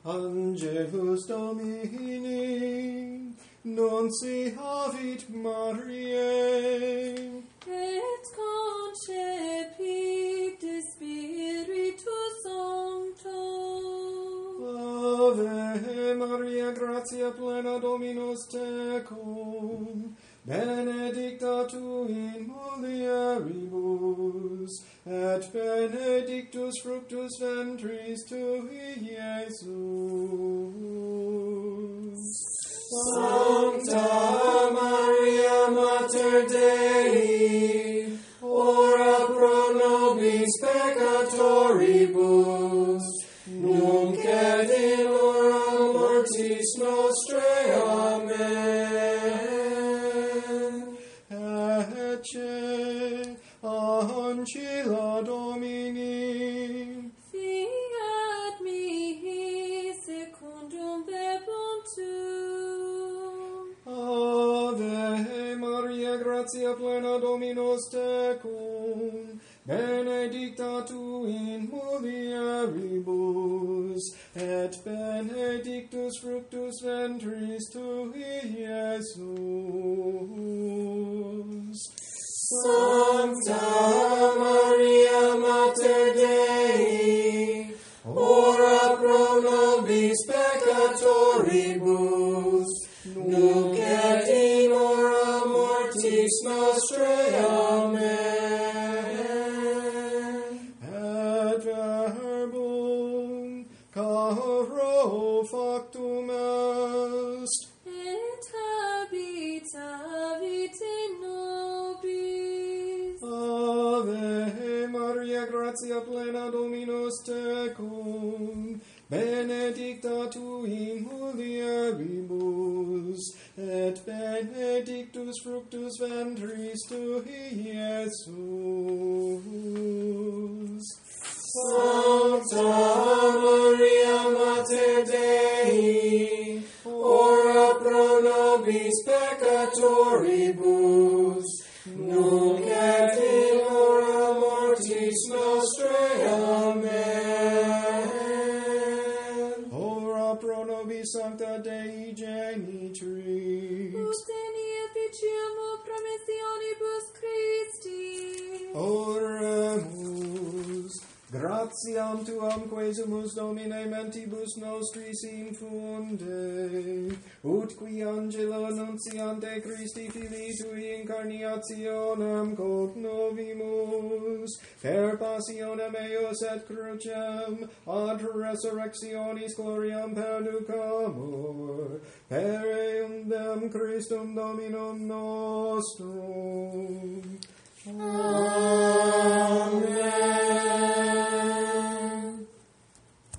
Angelus Domini, nunciavit Mariae, et concepit de Spiritus Sancto. Ave Maria, gratia plena Dominus tecum, benedicta tu in mulieribus, et benedictus fructus ventris tui, Iesus. Sancta Maria, Mater Dei, ora pro nobis peccatoribus, nunc et in hora mortis nostrae. Amen. Ecce ancilla Domini, Fiat mihi secundum verbum tuum. Ave Maria, gratia plena Dominus tecum, benedicta tu in mulieribus, et benedictus fructus ventris tui, Iesus. Sancta Maria, Mater Dei, ora pro nobis peccatoribus, nunc et in hora mortis nostrae. Amen. Et verbum caro factum est, Et habitavit in nobis. Ave Maria, gratia plena Dominus tecum, benedicta tu in mulieribus, et benedictus fructus ventris tui, Iesus. Sancta Maria, Mater Dei, ora pro nobis peccatoribus, nunc et in hora mortis nostrae. Amen. Ora pro nobis Sancta Dei Genitrix, Ut in efficiamur promissionibus Christi. oremus. Gratiam tuam quesumus Domine mentibus nostris infunde, ut qui angelo annunciante Christi Filii tui incarnationem cognovimus, per passionem eius et crucem, ad resurrectionis gloriam perducamur, per eundem Christum Dominum nostrum.